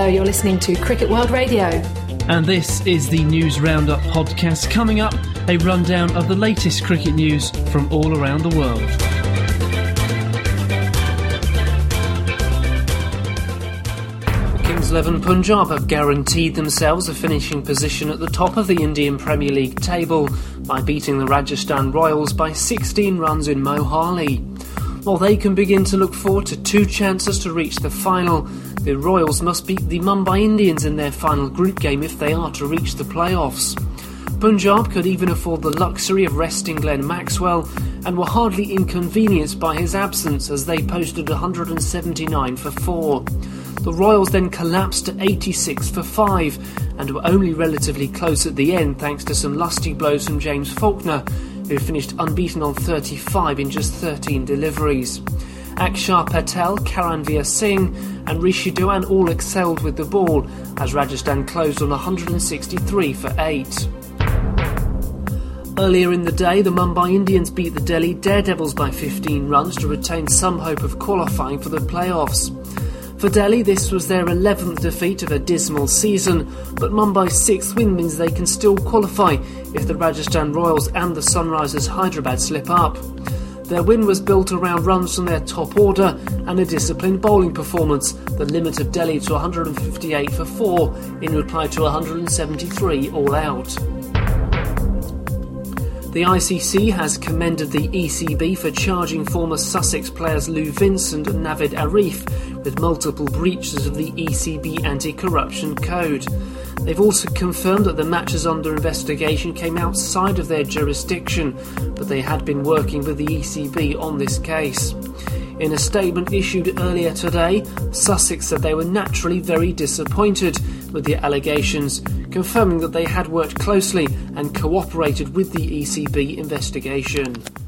Hello, you're listening to Cricket World Radio. And this is the News Roundup podcast. Coming up, a rundown of the latest cricket news from all around the world. Kings 11 Punjab have guaranteed themselves a finishing position at the top of the Indian Premier League table by beating the Rajasthan Royals by 16 runs in Mohali. While they can begin to look forward to two chances to reach the final, the Royals must beat the Mumbai Indians in their final group game if they are to reach the playoffs. Punjab could even afford the luxury of resting Glenn Maxwell and were hardly inconvenienced by his absence as they posted 179 for 4. The Royals then collapsed to 86 for 5 and were only relatively close at the end thanks to some lusty blows from James Faulkner, who finished unbeaten on 35 in just 13 deliveries. Akshar Patel, Karanveer Singh and Rishi Dhawan all excelled with the ball as Rajasthan closed on 163 for 8. Earlier in the day, the Mumbai Indians beat the Delhi Daredevils by 15 runs to retain some hope of qualifying for the playoffs. For Delhi, this was their 11th defeat of a dismal season, but Mumbai's 6th win means they can still qualify if the Rajasthan Royals and the Sunrisers Hyderabad slip up. Their win was built around runs from their top order and a disciplined bowling performance that limited Delhi to 158 for 4 in reply to 173 all out. The ICC has commended the ECB for charging former Sussex players Lou Vincent and Navid Arif with multiple breaches of the ECB anti-corruption code. They've also confirmed that the matches under investigation came outside of their jurisdiction, but they had been working with the ECB on this case. In a statement issued earlier today, Sussex said they were naturally very disappointed with the allegations, confirming that they had worked closely and cooperated with the ECB investigation.